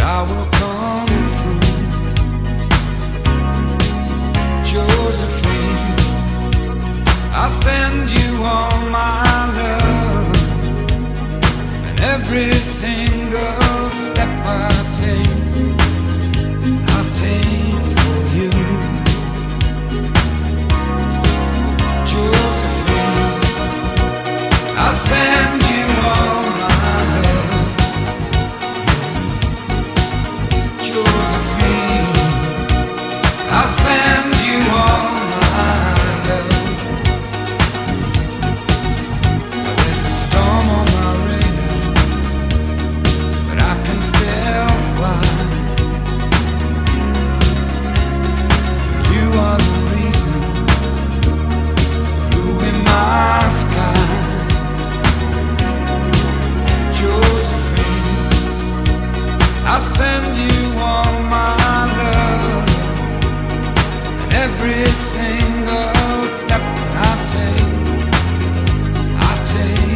I will come through. Josephine, I send you all my love, and every single step I take for you. Josephine, I send you all my love. Josephine, I send you all my love. There's a storm on my radar, but I can still fly. You are the reason, blue in my sky. Josephine, I send you all my love, and every single step that I take.